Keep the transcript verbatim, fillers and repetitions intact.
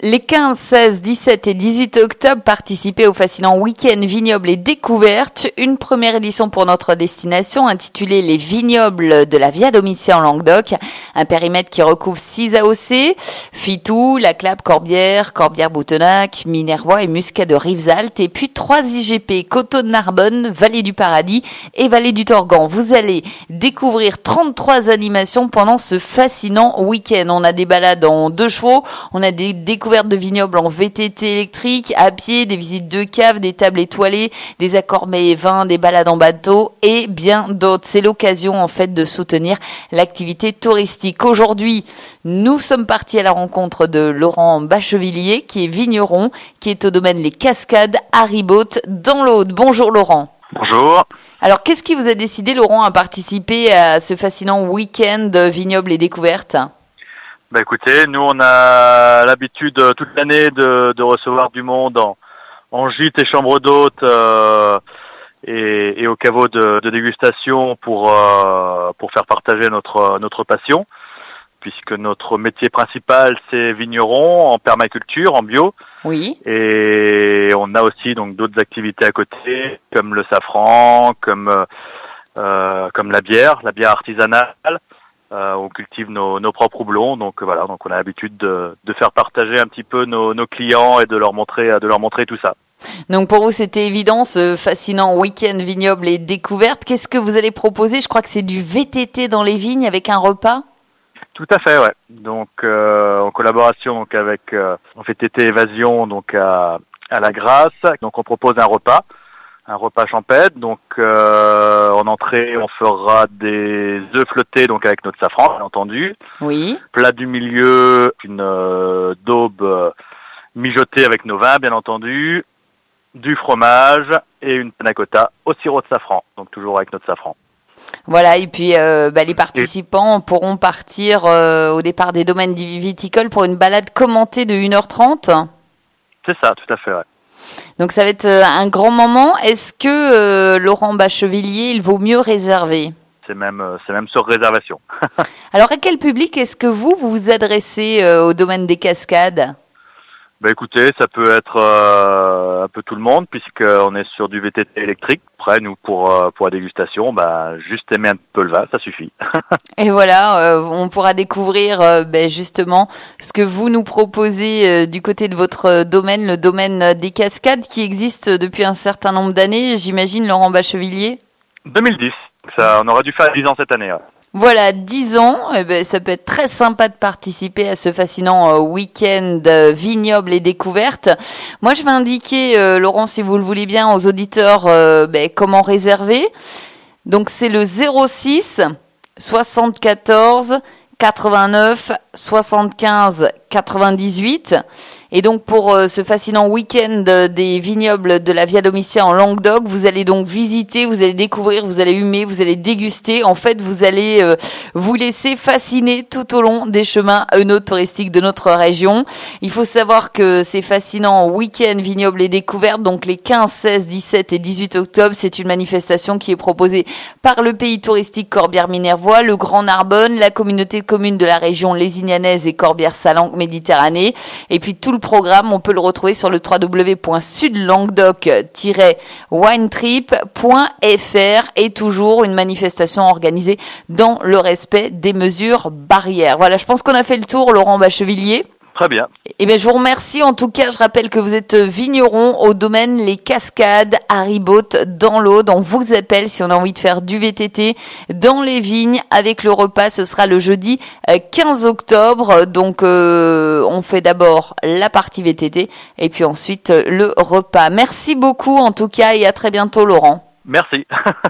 Les quinze, seize, dix-sept et dix-huit octobre, participez au fascinant week-end vignobles et découvertes. Une première édition pour notre destination intitulée Les vignobles de la Via Domitia en Languedoc. Un périmètre qui recouvre six A O C, Fitou, La Clappe, Corbière, Corbière-Boutenac, Minervois et Muscat de Rivesaltes. Et puis trois I G P, Coteaux de Narbonne, Vallée du Paradis et Vallée du Torgan. Vous allez découvrir trente-trois animations pendant ce fascinant week-end. On a des balades en deux chevaux, on a des découvertes de vignobles en V T T électrique, à pied, des visites de caves, des tables étoilées, des accords mets et vins, des balades en bateau et bien d'autres. C'est l'occasion en fait de soutenir l'activité touristique. Aujourd'hui, nous sommes partis à la rencontre de Laurent Bachevillier qui est vigneron, qui est au domaine Les Cascades à Ribot dans l'Aude. Bonjour Laurent. Bonjour. Alors qu'est-ce qui vous a décidé Laurent à participer à ce fascinant week-end vignobles et découvertes ? Bah écoutez, nous on a l'habitude euh, toute l'année de, de recevoir du monde en, en gîte et chambre d'hôtes euh, et, et au caveau de, de dégustation pour euh, pour faire partager notre notre passion, puisque notre métier principal c'est vigneron en permaculture, en bio. Oui. Et on a aussi donc d'autres activités à côté, comme le safran, comme euh, comme la bière, la bière artisanale. Euh, on cultive nos, nos propres houblons, donc voilà, donc on a l'habitude de, de faire partager un petit peu nos, nos clients et de leur montrer, de leur montrer tout ça. Donc pour vous, c'était évident ce fascinant week-end vignoble et découverte. Qu'est-ce que vous allez proposer ? Je crois que c'est du V T T dans les vignes avec un repas. Tout à fait, ouais. Donc euh, en collaboration donc avec euh, V T T Évasion, donc à, à la Grasse, donc on propose un repas. Un repas champêtre, donc euh, en entrée on fera des œufs flottés donc avec notre safran bien entendu. Oui. Plat du milieu, une euh, daube euh, mijotée avec nos vins bien entendu, du fromage et une panna cotta au sirop de safran, donc toujours avec notre safran. Voilà, et puis euh, bah, les participants et... pourront partir euh, au départ des domaines viticoles pour une balade commentée de une heure trente. C'est ça, tout à fait, ouais. Donc ça va être un grand moment. Est-ce que euh, Laurent Bachevillier, il vaut mieux réserver ? C'est même, c'est même sur réservation. Alors à quel public est-ce que vous vous, vous adressez euh, au domaine des Cascades ? Bah écoutez, ça peut être euh, un peu tout le monde puisqu'on est sur du V T T électrique. Après, nous pour euh, pour la dégustation, bah juste aimer un peu le vin, ça suffit. Et voilà, euh, on pourra découvrir euh, ben, justement ce que vous nous proposez euh, du côté de votre domaine, le domaine des Cascades qui existe depuis un certain nombre d'années, j'imagine, Laurent Bachevillier. deux mille dix, ça, on aurait dû faire dix ans cette année. Ouais. Voilà, dix ans, eh ben, ça peut être très sympa de participer à ce fascinant euh, week-end euh, vignoble et découverte. Moi, je vais indiquer, euh, Laurent, si vous le voulez bien, aux auditeurs euh, ben, comment réserver. Donc, c'est le zéro six soixante-quatorze quatre-vingt-neuf soixante-quinze quatre-vingt-dix-huit. Et donc pour euh, ce fascinant week-end euh, des vignobles de la Via Domitia en Languedoc, vous allez donc visiter, vous allez découvrir, vous allez humer, vous allez déguster. En fait, vous allez euh, vous laisser fasciner tout au long des chemins œnotouristiques de notre région. Il faut savoir que ces fascinants week-end vignobles et découvertes, donc les quinze, seize, dix-sept et dix-huit octobre, c'est une manifestation qui est proposée par le pays touristique Corbière-Minervois, le Grand Narbonne, la communauté de communes de la région Lézignanaise et Corbière-Salanque Méditerranée. Et puis tout le programme, on peut le retrouver sur le w w w point sudlanguedoc tiret winetrip point f r et toujours une manifestation organisée dans le respect des mesures barrières. Voilà, je pense qu'on a fait le tour, Laurent Bachevillier. Très bien. Eh bien, je vous remercie. En tout cas, je rappelle que vous êtes vigneron au domaine Les Cascades à Ribot dans l'Aude. On vous appelle si on a envie de faire du V T T dans les vignes avec le repas. Ce sera le jeudi quinze octobre. Donc, euh, on fait d'abord la partie V T T et puis ensuite le repas. Merci beaucoup en tout cas et à très bientôt, Laurent. Merci.